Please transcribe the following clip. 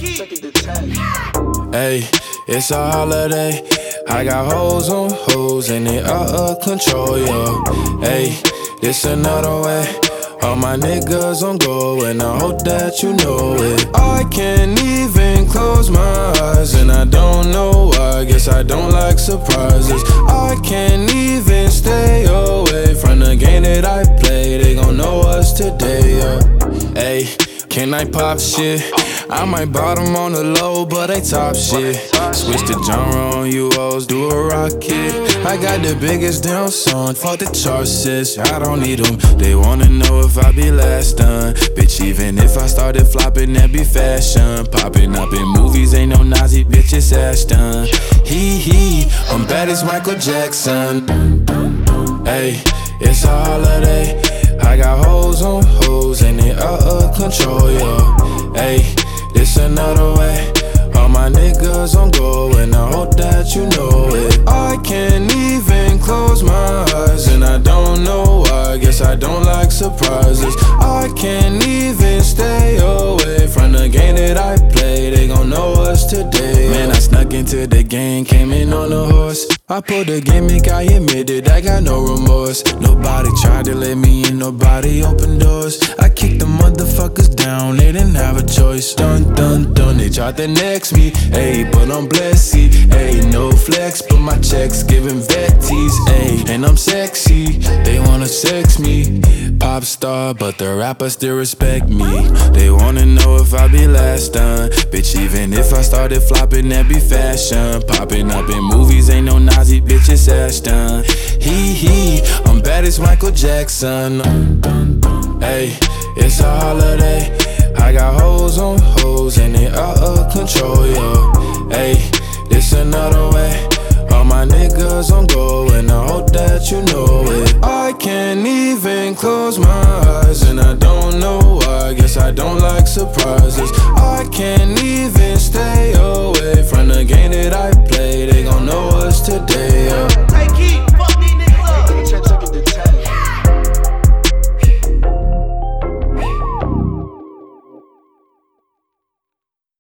Hey, it's a holiday. I got hoes on hoes and they out of control, yo. Hey, this another way. All my niggas on go and I hope that you know it. I can't even close my eyes and I don't know why. Guess I don't like surprises. I can't even stay away from the game that I play. They gon' know us today, yeah. Hey, can I pop shit? I might bottom on the low, but they top shit. Switch the genre on you hoes, do a rocket. I got the biggest damn song, fuck the charts, sis. I don't need them, they wanna know if I be last done. Bitch, even if I started flopping, that be fashion. Popping up in movies, ain't no Nazi, bitch, it's Ashton. Hee, I'm bad as Michael Jackson. Hey, it's a holiday. I got hoes on hoes and they out of control, yo. Hey, this another way. All my niggas on go and I hope that you know it. I can't even close my eyes and I don't know why. Guess I don't like surprises. I can't even stay away from the game that I play. They gon' know us today. Man, I snuck into the game, came in on a horse. I pulled the gimmick, I admitted I got no remorse. Nobody tried to let me in, nobody opened doors. I kicked the motherfuckers down, they didn't have a choice. Dun, dun, dun, they tried to next me. Ayy, but I'm blessed, ayy, no flex, but my checks giving vetties, ayy. And I'm sexy, they wanna sex me. Pop star, but the rappers still respect me. They wanna know if I be last done. Bitch, even if I started flopping, that be fashion. Popping up in movies, ain't no Nazi, bitch, it's Ashton. Hee, I'm bad as Michael Jackson. Hey, it's a holiday. I got hoes on hoes and they out of control, yo. Hey, this another way. All my niggas on go and I hope that you know it. I can't even close my eyes and I don't know why. Guess I don't like surprises. I can't even stay